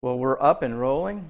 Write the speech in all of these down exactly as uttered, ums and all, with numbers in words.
Well, we're up and rolling.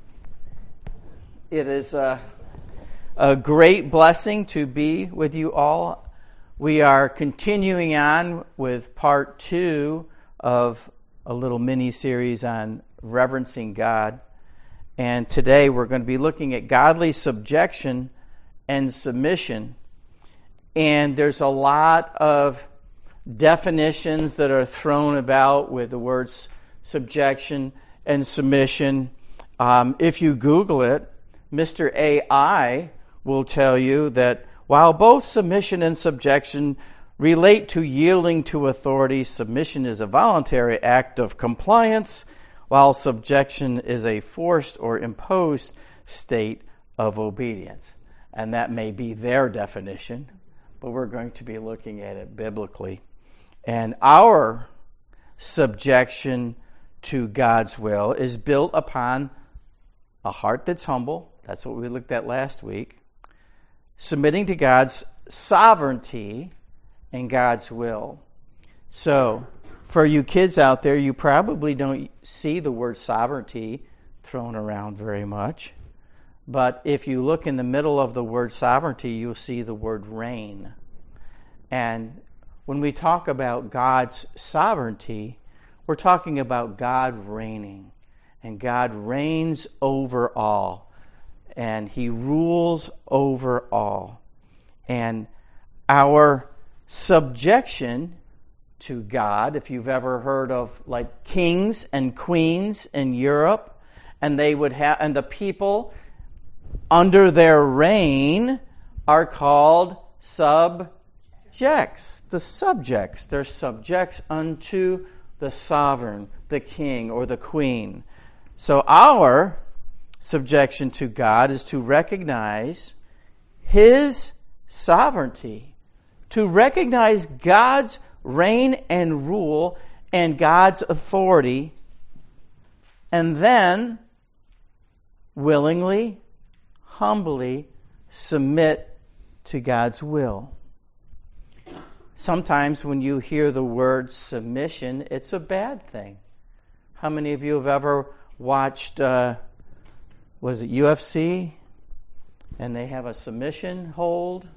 It is a, a great blessing to be with you all. We are continuing on with part two of a little mini-series on reverencing God. And today we're going to be looking at godly subjection and submission. And there's a lot of definitions that are thrown about with the words subjection and submission. Um, if you Google it, Mister A I will tell you that while both submission and subjection relate to yielding to authority, submission is a voluntary act of compliance, while subjection is a forced or imposed state of obedience. And that may be their definition, but we're going to be looking at it biblically. And our subjection to God's will is built upon a heart that's humble. That's what we looked at last week. Submitting to God's sovereignty and God's will. So, for you kids out there, you probably don't see the word sovereignty thrown around very much. But if you look in the middle of the word sovereignty, you'll see the word reign. And when we talk about God's sovereignty, we're talking about God reigning. And God reigns over all. And He rules over all. And our subjection to God, if you've ever heard of like kings and queens in Europe, and they would have, and the people under their reign are called subjects. The subjects. They're subjects unto the sovereign, the king or the queen. So our subjection to God is to recognize His sovereignty, to recognize God's reign and rule and God's authority, and then willingly, humbly submit to God's will. Sometimes when you hear the word submission, it's a bad thing. How many of you have ever watched, uh, was it U F C? And they have a submission hold,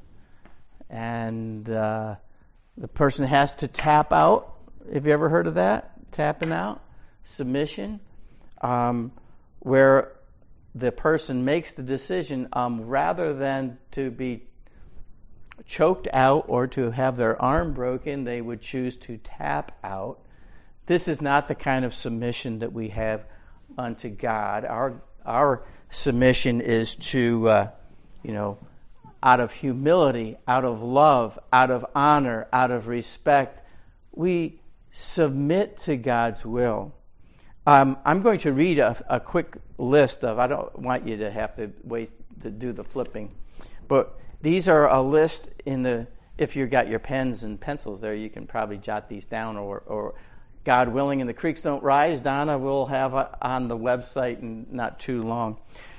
and uh, the person has to tap out. Have you ever heard of that? Tapping out? Submission? Um, where the person makes the decision um, rather than to be choked out or to have their arm broken, they would choose to tap out. This is not the kind of submission that we have unto God. Our our submission is to, uh, you know, out of humility, out of love, out of honor, out of respect, we submit to God's will. Um, I'm going to read a, a quick list of, I don't want you to have to wait to do the flipping, but these are a list in the, if you've got your pens and pencils there, you can probably jot these down, or, or God willing and the creeks don't rise, Donna will have a, on the website in not too long.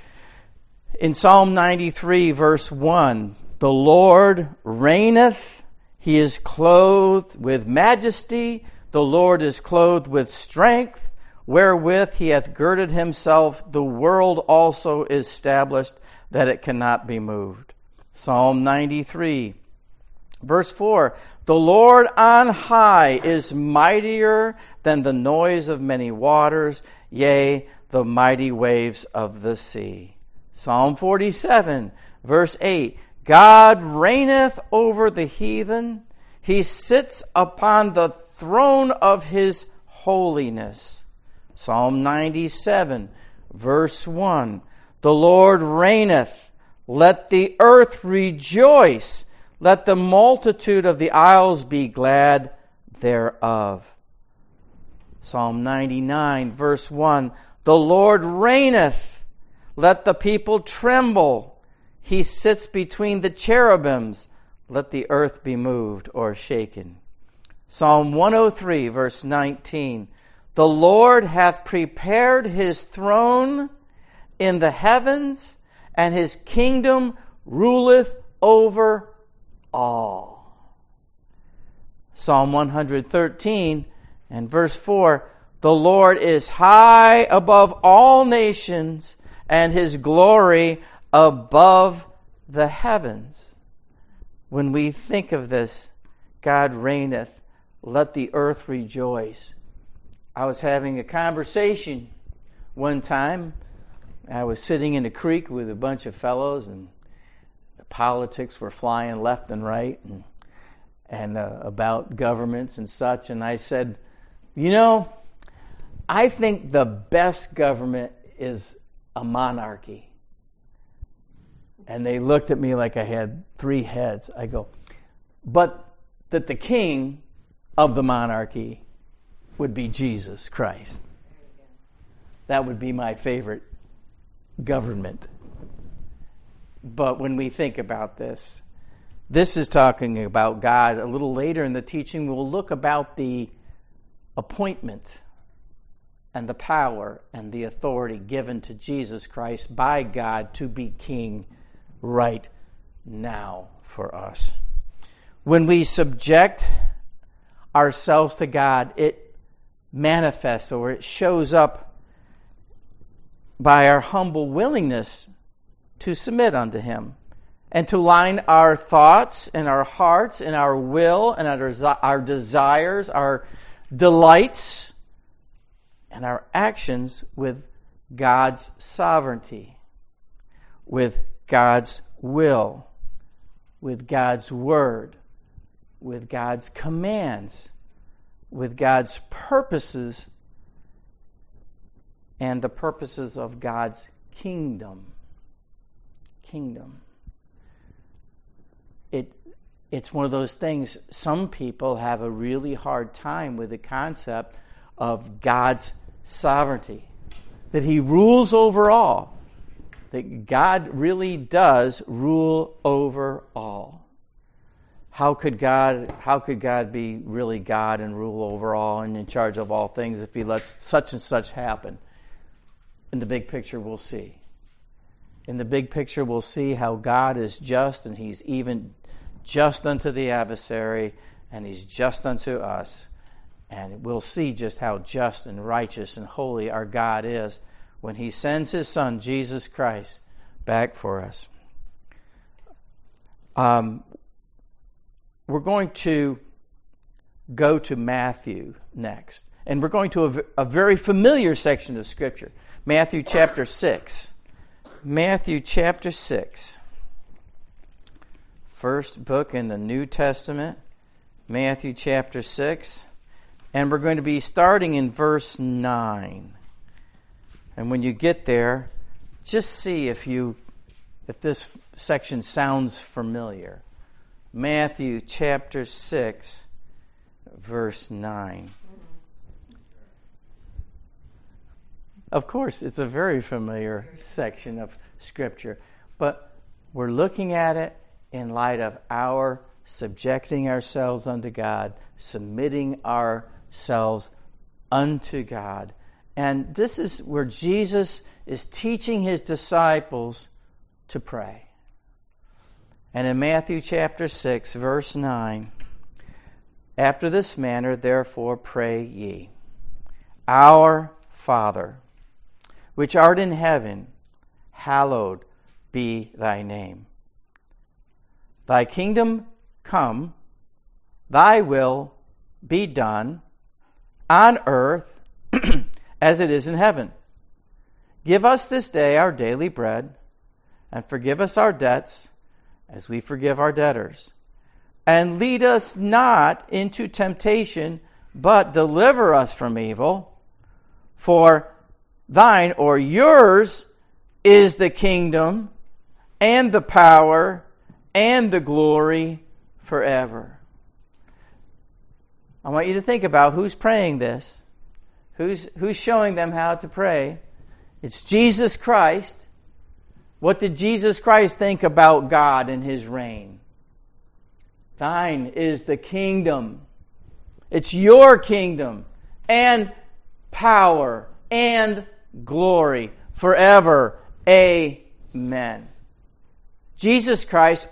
In Psalm ninety-three, verse one, the Lord reigneth, He is clothed with majesty, the Lord is clothed with strength, wherewith He hath girded Himself, the world also is established, that it cannot be moved. Psalm ninety-three, verse four, the Lord on high is mightier than the noise of many waters, yea, the mighty waves of the sea. Psalm forty-seven, verse eight, God reigneth over the heathen, He sits upon the throne of His holiness. Psalm ninety-seven, verse one, the Lord reigneth, let the earth rejoice. Let the multitude of the isles be glad thereof. Psalm ninety-nine, verse one, the Lord reigneth. Let the people tremble. He sits between the cherubims. Let the earth be moved or shaken. Psalm one oh three, verse nineteen, the Lord hath prepared His throne in the heavens, and His kingdom ruleth over all. Psalm one thirteen and verse four, The Lord is high above all nations, and his glory above the heavens. When we think of this, God reigneth, let the earth rejoice. I was having a conversation one time. I was sitting in a creek with a bunch of fellows, and the politics were flying left and right, and, and uh, about governments and such. And I said, you know, I think the best government is a monarchy. And they looked at me like I had three heads. I go, but that the king of the monarchy would be Jesus Christ. That would be my favorite government. But when we think about this, this is talking about God. A little later in the teaching, we'll look about the appointment and the power and the authority given to Jesus Christ by God to be king right now for us. When we subject ourselves to God, it manifests or it shows up by our humble willingness to submit unto him and to line our thoughts and our hearts and our will and our, our desires, our delights, and our actions with God's sovereignty, with God's will, with God's word, with God's commands, with God's purposes, and the purposes of God's kingdom. Kingdom. It, it's one of those things, some people have a really hard time with the concept of God's sovereignty, that he rules over all, that God really does rule over all. How could God, how could God be really God and rule over all and in charge of all things if he lets such and such happen? In the big picture, we'll see. In the big picture, we'll see how God is just, and he's even just unto the adversary, and he's just unto us. And we'll see just how just and righteous and holy our God is when he sends his Son, Jesus Christ, back for us. Um, we're going to go to Matthew next. And we're going to a, a very familiar section of Scripture. Matthew chapter six. Matthew chapter six. First book in the New Testament. Matthew chapter six. And we're going to be starting in verse nine. And when you get there, just see if you if this section sounds familiar. Matthew chapter six, verse nine. Of course, it's a very familiar section of Scripture, but we're looking at it in light of our subjecting ourselves unto God, submitting ourselves unto God. And this is where Jesus is teaching his disciples to pray. And in Matthew chapter six, verse nine, after this manner, therefore, pray ye, Our Father, which art in heaven, hallowed be thy name. Thy kingdom come, thy will be done on earth as it is in heaven. Give us this day our daily bread, and forgive us our debts as we forgive our debtors. And lead us not into temptation, but deliver us from evil. For thine or yours is the kingdom and the power and the glory forever. I want you to think about who's praying this. Who's, who's showing them how to pray? It's Jesus Christ. What did Jesus Christ think about God and his reign? Thine is the kingdom. It's your kingdom and power and glory forever. Amen. Jesus Christ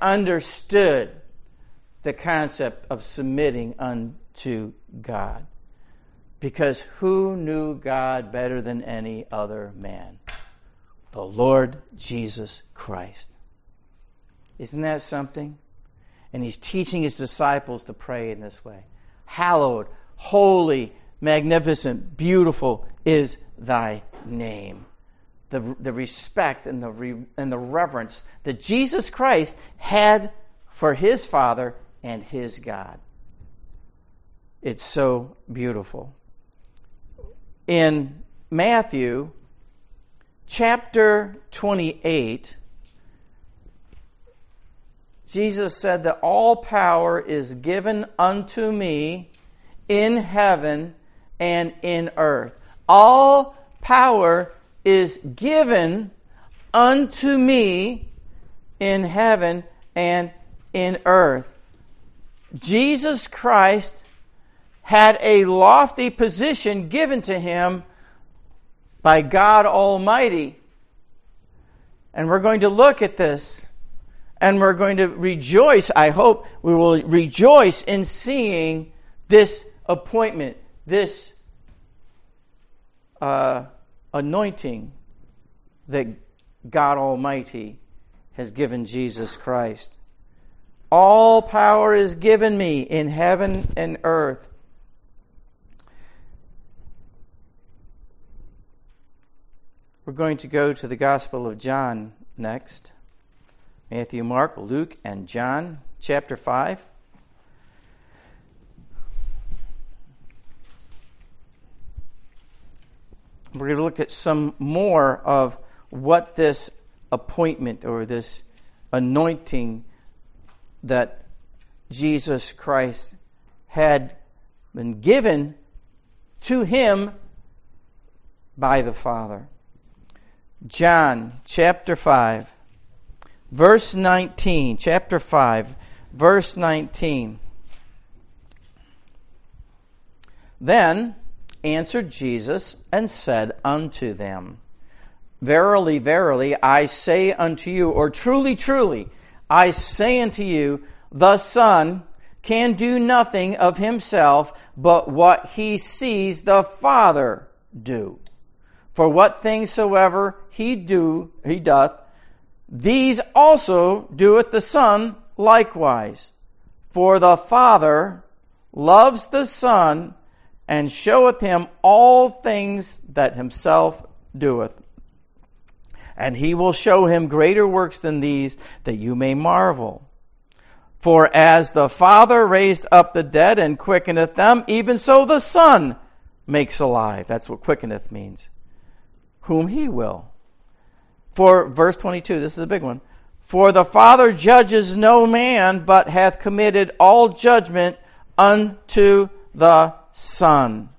understood the concept of submitting unto God. Because who knew God better than any other man? The Lord Jesus Christ. Isn't that something? And he's teaching his disciples to pray in this way. Hallowed, holy, magnificent, beautiful is thy name. The, the respect and the, re, and the reverence that Jesus Christ had for his Father and his God. It's so beautiful. In Matthew chapter twenty-eight, Jesus said that all power is given unto me in heaven and in earth. All power is given unto me in heaven and in earth. Jesus Christ had a lofty position given to him by God Almighty. And we're going to look at this, and we're going to rejoice. I hope we will rejoice in seeing this appointment, this uh, anointing that God Almighty has given Jesus Christ. All power is given me in heaven and earth. We're going to go to the Gospel of John next. Matthew, Mark, Luke, and John, chapter five. We're going to look at some more of what this appointment or this anointing that Jesus Christ had been given to him by the Father. John chapter five, verse nineteen. Chapter five, verse nineteen. Then answered Jesus and said unto them, Verily, verily, I say unto you, or truly, truly, I say unto you, the Son can do nothing of himself but what he sees the Father do. For what things soever he do, he doth, these also doeth the Son likewise. For the Father loves the Son, and showeth him all things that himself doeth. And he will show him greater works than these, that you may marvel. For as the Father raised up the dead and quickeneth them, even so the Son makes alive. That's what quickeneth means. Whom he will. For, verse twenty-two, this is a big one. For the Father judges no man, but hath committed all judgment unto the Son.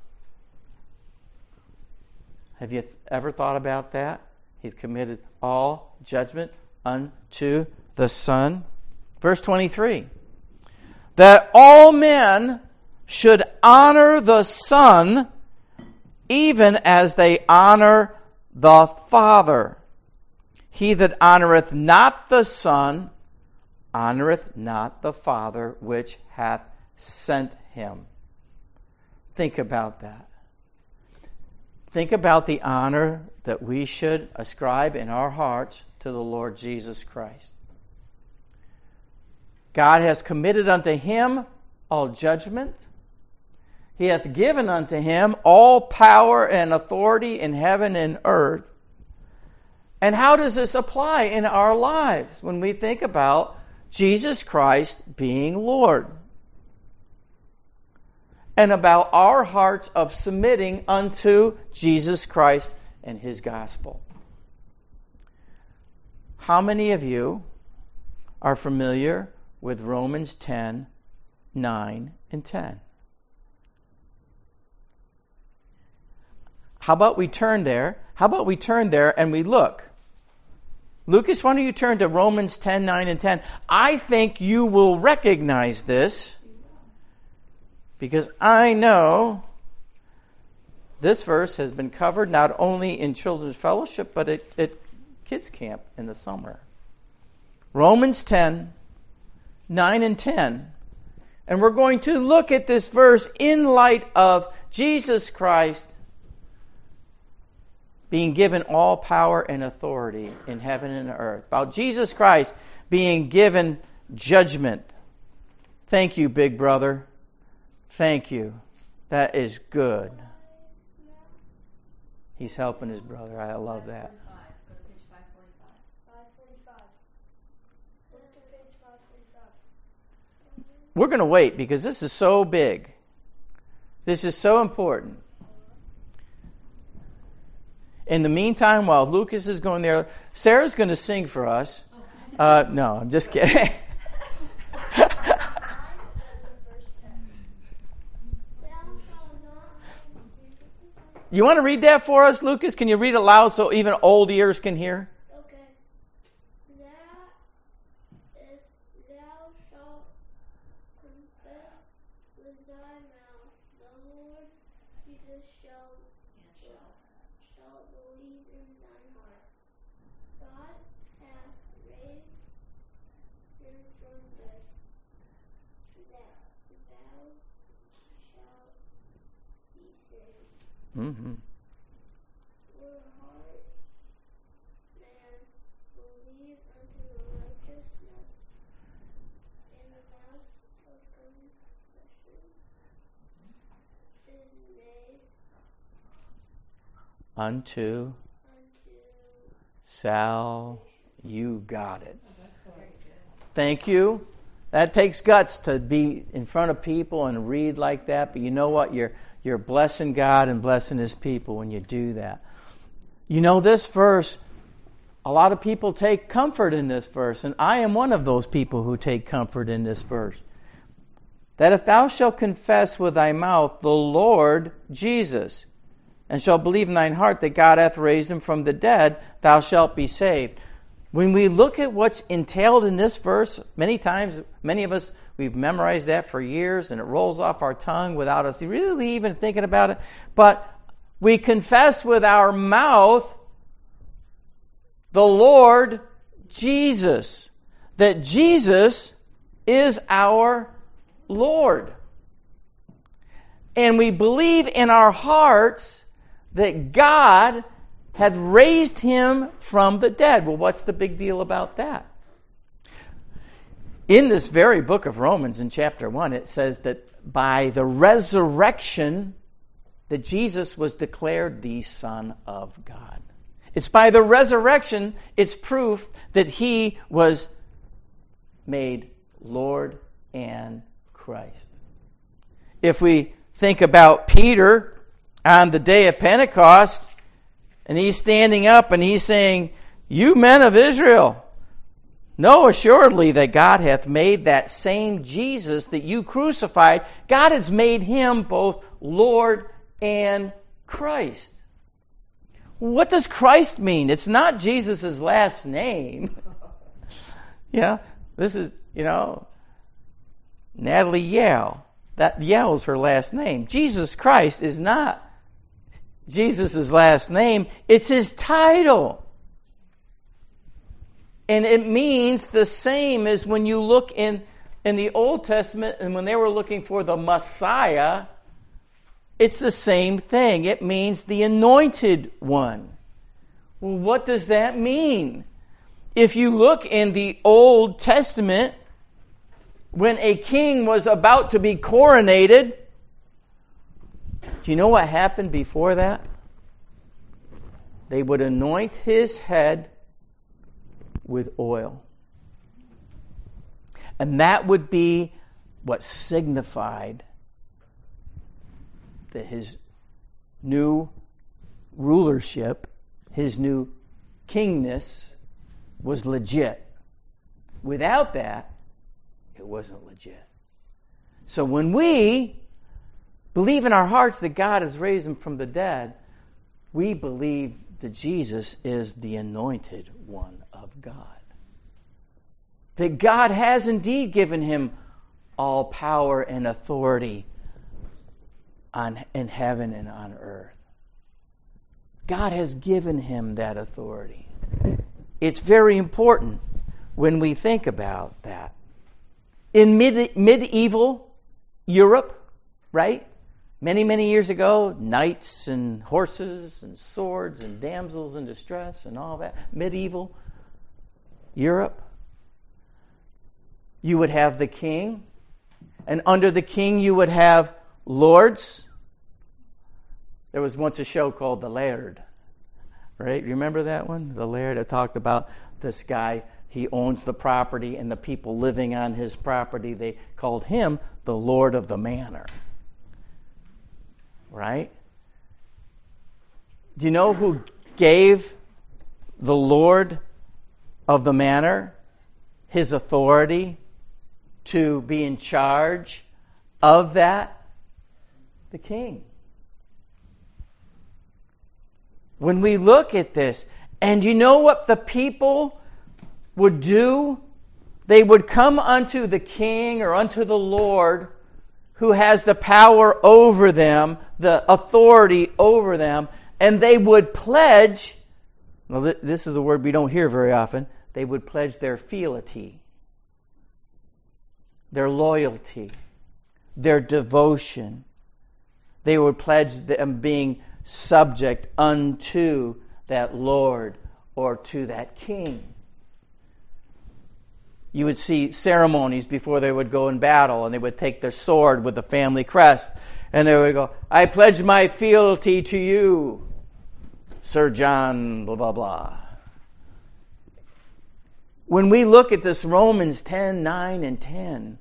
Have you ever thought about that? He's committed all judgment unto the Son. Verse twenty-three. That all men should honor the Son, even as they honor the Father. He that honoreth not the Son, honoreth not the Father which hath sent him. Think about that. Think about the honor that we should ascribe in our hearts to the Lord Jesus Christ. God has committed unto him all judgment. He hath given unto him all power and authority in heaven and earth. And how does this apply in our lives when we think about Jesus Christ being Lord? And about our hearts of submitting unto Jesus Christ and his gospel. How many of you are familiar with Romans ten, nine, and ten? How about we turn there? How about we turn there and we look? Lucas, why don't you turn to Romans ten, nine, and ten? I think you will recognize this because I know this verse has been covered not only in children's fellowship, but at, at kids camp in the summer. Romans ten, nine, and ten. And we're going to look at this verse in light of Jesus Christ being given all power and authority in heaven and earth. About Jesus Christ being given judgment. Thank you, big brother. Thank you. That is good. He's helping his brother. I love that. We're going to wait because this is so big. This is so important. In the meantime, while Lucas is going there, Sarah's going to sing for us. Uh, no, I'm just kidding. You want to read that for us, Lucas? Can you read it loud so even old ears can hear? Okay. That if thou shalt confess with thy mouth the Lord Jesus shall, shall believe in thine heart. God hath raised him from the dead. That thou shalt be saved. Mm-hmm. Your heart man believe unto righteousness, and the mouth of confession is made Unto, unto sal, you got it. Thank you. That takes guts to be in front of people and read like that, but you know what? You're You're blessing God and blessing His people when you do that. You know, this verse, a lot of people take comfort in this verse, and I am one of those people who take comfort in this verse. That if thou shalt confess with thy mouth the Lord Jesus, and shalt believe in thine heart that God hath raised him from the dead, thou shalt be saved. When we look at what's entailed in this verse, many times, many of us, we've memorized that for years and it rolls off our tongue without us really even thinking about it. But we confess with our mouth the Lord Jesus. That Jesus is our Lord. And we believe in our hearts that God had raised him from the dead. Well, what's the big deal about that? In this very book of Romans, in chapter one, it says that by the resurrection, that Jesus was declared the Son of God. It's by the resurrection, it's proof that he was made Lord and Christ. If we think about Peter on the day of Pentecost, and he's standing up and he's saying, "You men of Israel, know assuredly that God hath made that same Jesus that you crucified, God has made him both Lord and Christ." What does Christ mean? It's not Jesus' last name. You know, this is, you know, Natalie Yale. That Yale's her last name. Jesus Christ is not Jesus' last name. It's his title. And it means the same as when you look in, in the Old Testament and when they were looking for the Messiah, it's the same thing. It means the anointed one. Well, what does that mean? If you look in the Old Testament, when a king was about to be coronated, do you know what happened before that? They would anoint his head with oil. And that would be what signified that his new rulership, his new kingness was legit. Without that, it wasn't legit. So when we believe in our hearts that God has raised him from the dead, we believe that Jesus is the anointed one of God. That God has indeed given him all power and authority on, in heaven and on earth. God has given him that authority. It's very important when we think about that. In mid, medieval Europe, right? Many, many years ago, knights and horses and swords and damsels in distress and all that. Medieval Europe. You would have the king. And under the king, you would have lords. There was once a show called The Laird. Right? Remember that one? The Laird. I talked about this guy. He owns the property and the people living on his property. They called him the Lord of the Manor. Right? Do you know who gave the Lord of the Manor his authority to be in charge of that? The king. When we look at this, and you know what the people would do? They would come unto the king or unto the Lord who has the power over them, the authority over them, and they would pledge, well, this is a word we don't hear very often, they would pledge their fealty, their loyalty, their devotion. They would pledge them being subject unto that Lord or to that king. You would see ceremonies before they would go in battle, and they would take their sword with the family crest, and they would go, I pledge my fealty to you, Sir John, blah, blah, blah. When we look at this Romans ten, nine, and ten,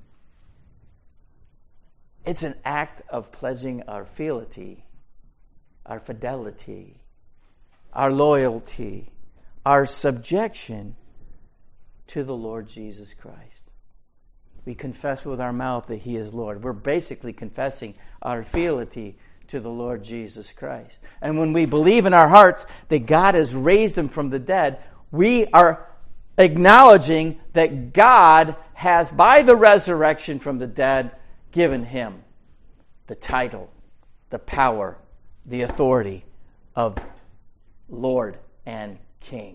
it's an act of pledging our fealty, our fidelity, our loyalty, our subjection to the Lord Jesus Christ. We confess with our mouth that He is Lord. We're basically confessing our fealty to the Lord Jesus Christ. And when we believe in our hearts that God has raised Him from the dead, we are acknowledging that God has, by the resurrection from the dead, given Him the title, the power, the authority of Lord and King.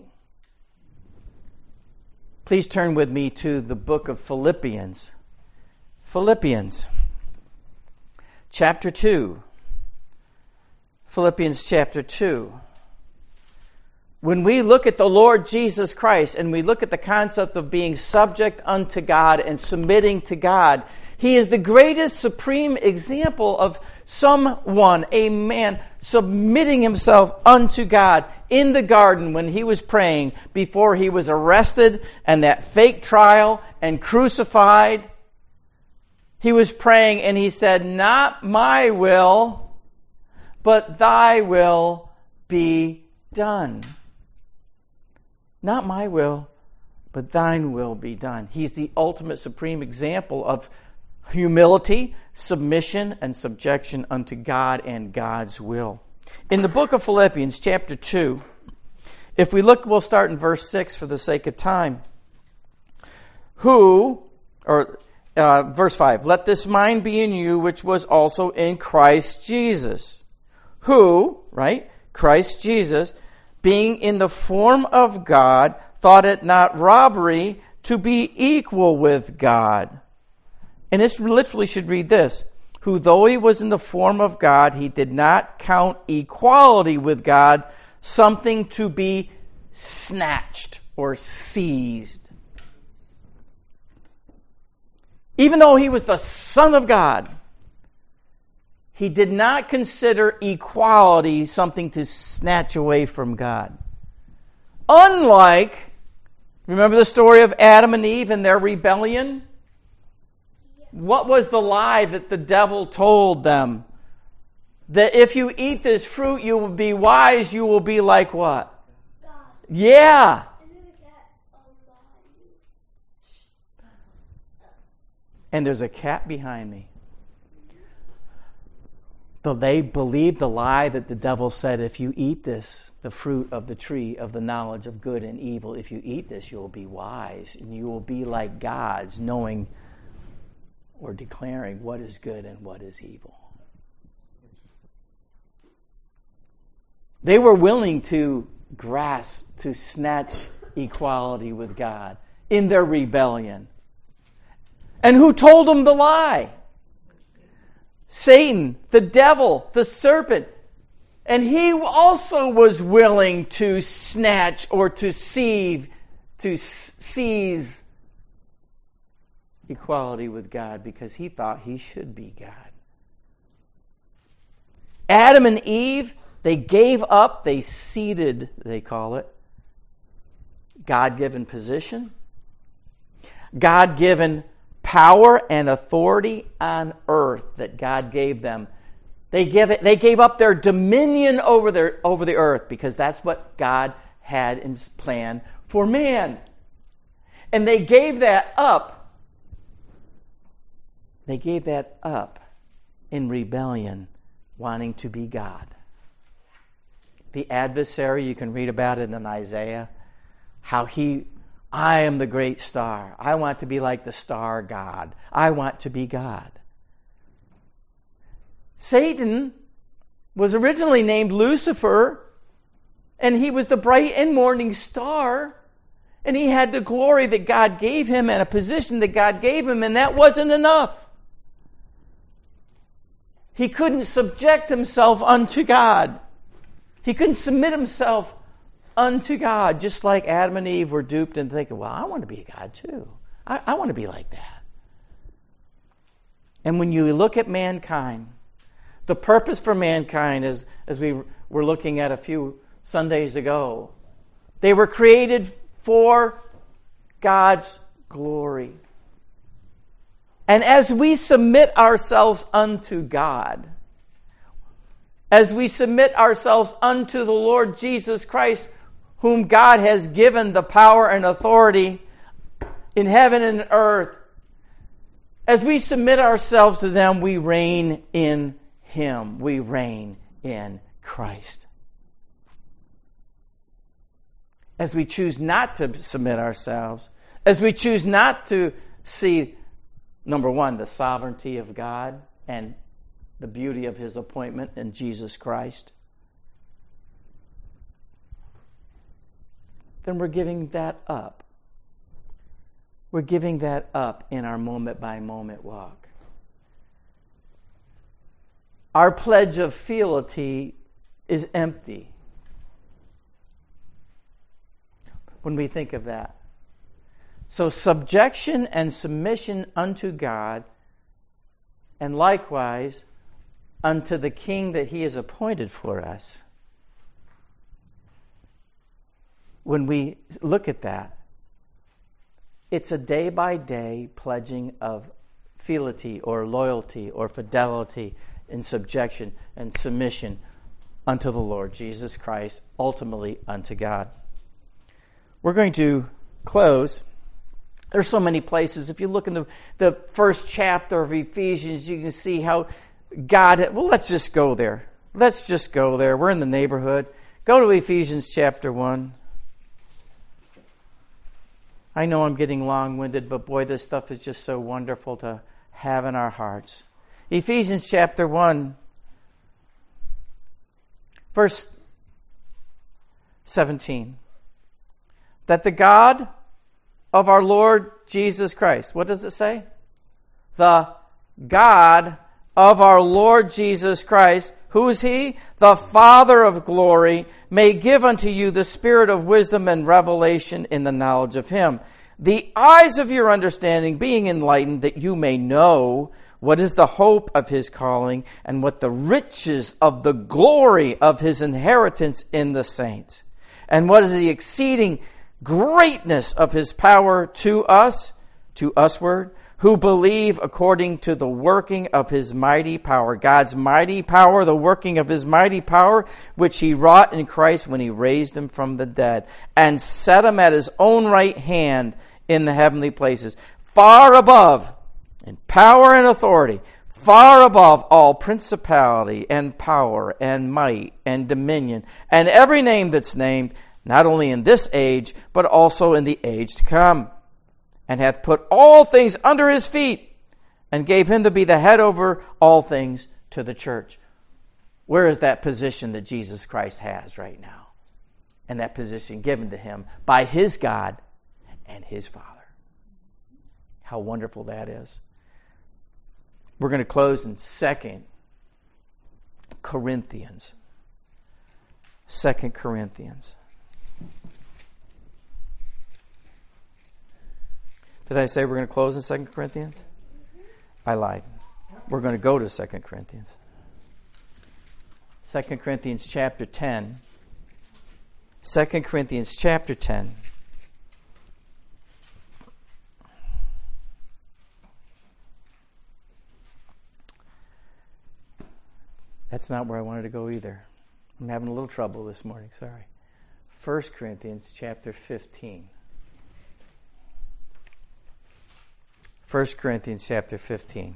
Please turn with me to the book of Philippians. Philippians, chapter two. Philippians chapter two. When we look at the Lord Jesus Christ and we look at the concept of being subject unto God and submitting to God, He is the greatest supreme example of someone, a man, submitting himself unto God in the garden when he was praying before he was arrested and that fake trial and crucified. He was praying and he said, not my will, but thy will be done. Not my will, but thine will be done. He's the ultimate supreme example of humility, submission, and subjection unto God and God's will. In the book of Philippians, chapter two, if we look, we'll start in verse six for the sake of time. Who, or uh, verse five, let this mind be in you, which was also in Christ Jesus. Who, right, Christ Jesus, being in the form of God, thought it not robbery to be equal with God. And this literally should read this. Who, though he was in the form of God, he did not count equality with God something to be snatched or seized. Even though he was the Son of God, he did not consider equality something to snatch away from God. Unlike, remember the story of Adam and Eve and their rebellion? What was the lie that the devil told them? That if you eat this fruit, you will be wise, you will be like what? God. Yeah. And there's a cat behind me. So they believed the lie that the devil said, if you eat this, the fruit of the tree of the knowledge of good and evil, if you eat this, you will be wise and you will be like gods, knowing or declaring what is good and what is evil. They were willing to grasp, to snatch equality with God in their rebellion. And who told them the lie? Satan, the devil, the serpent. And he also was willing to snatch or to seize, to seize equality with God because he thought he should be God. Adam and Eve, they gave up, they ceded, they call it, God-given position, God-given power and authority on earth that God gave them. They gave it, they gave up their dominion over their over the earth because that's what God had in his plan for man. And they gave that up. They gave that up in rebellion, wanting to be God. The adversary, you can read about it in Isaiah, how he, I am the great star. I want to be like the star God. I want to be God. Satan was originally named Lucifer, and he was the bright and morning star, and he had the glory that God gave him and a position that God gave him, and that wasn't enough. He couldn't subject himself unto God. He couldn't submit himself unto God, just like Adam and Eve were duped and thinking, well, I want to be a God too. I, I want to be like that. And when you look at mankind, the purpose for mankind, is, as we were looking at a few Sundays ago, they were created for God's glory. And as we submit ourselves unto God, as we submit ourselves unto the Lord Jesus Christ, whom God has given the power and authority in heaven and earth, as we submit ourselves to them, we reign in Him. We reign in Christ. As we choose not to submit ourselves, as we choose not to see, number one, the sovereignty of God and the beauty of His appointment in Jesus Christ, then we're giving that up. We're giving that up in our moment-by-moment walk. Our pledge of fealty is empty when we think of that. So subjection and submission unto God, and likewise unto the King that He has appointed for us. When we look at that, it's a day-by-day pledging of fealty or loyalty or fidelity in subjection and submission unto the Lord Jesus Christ, ultimately unto God. We're going to close. There's so many places. If you look in the, the first chapter of Ephesians, you can see how God... Well, let's just go there. Let's just go there. We're in the neighborhood. Go to Ephesians chapter one. I know I'm getting long-winded, but boy, this stuff is just so wonderful to have in our hearts. Ephesians chapter one, verse seventeen. That the God of our Lord Jesus Christ, what does it say? The God of our Lord Jesus Christ, who is He? The Father of glory, may give unto you the spirit of wisdom and revelation in the knowledge of Him. The eyes of your understanding being enlightened, that you may know what is the hope of His calling, and what the riches of the glory of His inheritance in the saints, and what is the exceeding greatness of His power to us, to usward, who believe according to the working of His mighty power. God's mighty power, the working of His mighty power, which He wrought in Christ when He raised Him from the dead, and set Him at His own right hand in the heavenly places, far above, in power and authority, far above all principality and power and might and dominion, and every name that's named, not only in this age, but also in the age to come, and hath put all things under His feet, and gave Him to be the head over all things to the church. Where is that position that Jesus Christ has right now? And that position given to Him by His God and His Father. How wonderful that is. We're going to close in Second Corinthians. Second Corinthians. Did I say we're going to close in Second Corinthians? I lied. We're going to go to Second Corinthians. Second Corinthians chapter ten. Second Corinthians chapter ten. That's not where I wanted to go either. I'm having a little trouble this morning, sorry. First Corinthians chapter fifteen. First Corinthians chapter fifteen.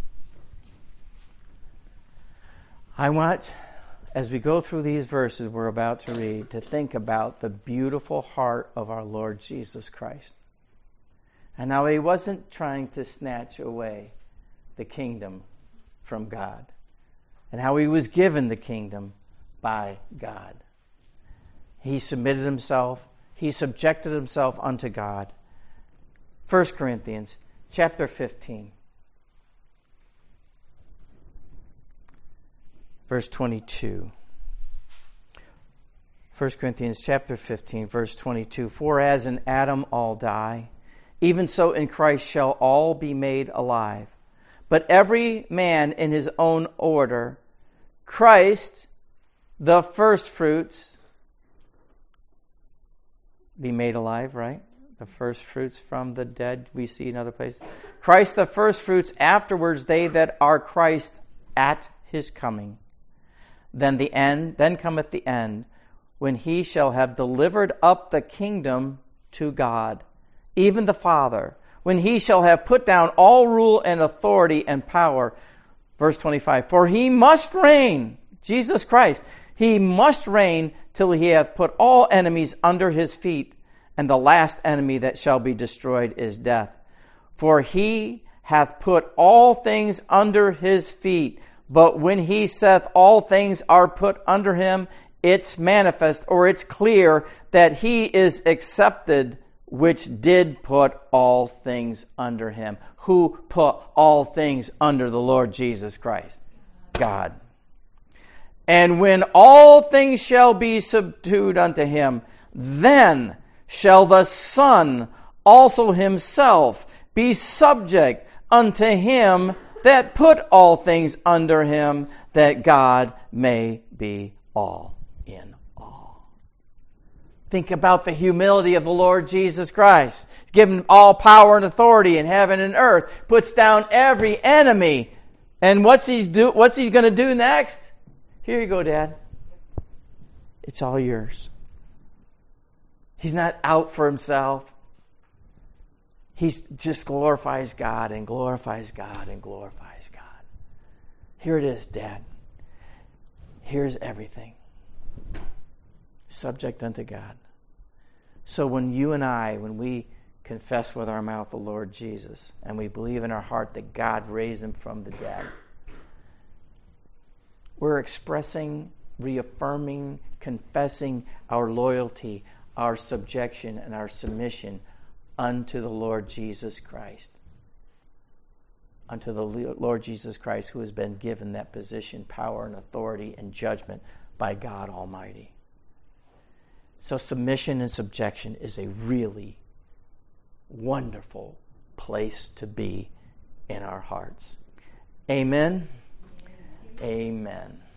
I want, as we go through these verses we're about to read, to think about the beautiful heart of our Lord Jesus Christ. And how he wasn't trying to snatch away the kingdom from God. And how he was given the kingdom by God. He submitted himself. He subjected himself unto God. First Corinthians chapter fifteen. Verse twenty-two. First Corinthians chapter fifteen, verse twenty-two. For as in Adam all die, even so in Christ shall all be made alive. But every man in his own order. Christ, the first fruits, be made alive, right? The first fruits from the dead we see in other places. Christ the first fruits, afterwards they that are Christ at his coming. Then the end, then cometh the end, when he shall have delivered up the kingdom to God, even the Father, when he shall have put down all rule and authority and power. Verse twenty-five, for he must reign, Jesus Christ, he must reign till he hath put all enemies under his feet, and the last enemy that shall be destroyed is death. For he hath put all things under his feet, but when he saith all things are put under him, it's manifest, or it's clear, that he is accepted, which did put all things under him. Who put all things under the Lord Jesus Christ? God. And when all things shall be subdued unto him, then shall the Son also himself be subject unto him that put all things under him, that God may be all in all. Think about the humility of the Lord Jesus Christ. Given all power and authority in heaven and earth, puts down every enemy. And what's he do? What's he going to do next? Here you go, Dad. It's all yours. He's not out for himself. He just glorifies God and glorifies God and glorifies God. Here it is, Dad. Here's everything. Subject unto God. So when you and I, when we confess with our mouth the Lord Jesus, and we believe in our heart that God raised him from the dead, we're expressing, reaffirming, confessing our loyalty, our subjection, and our submission unto the Lord Jesus Christ. Unto the Lord Jesus Christ, who has been given that position, power, and authority and judgment by God Almighty. So submission and subjection is a really wonderful place to be in our hearts. Amen. Amen.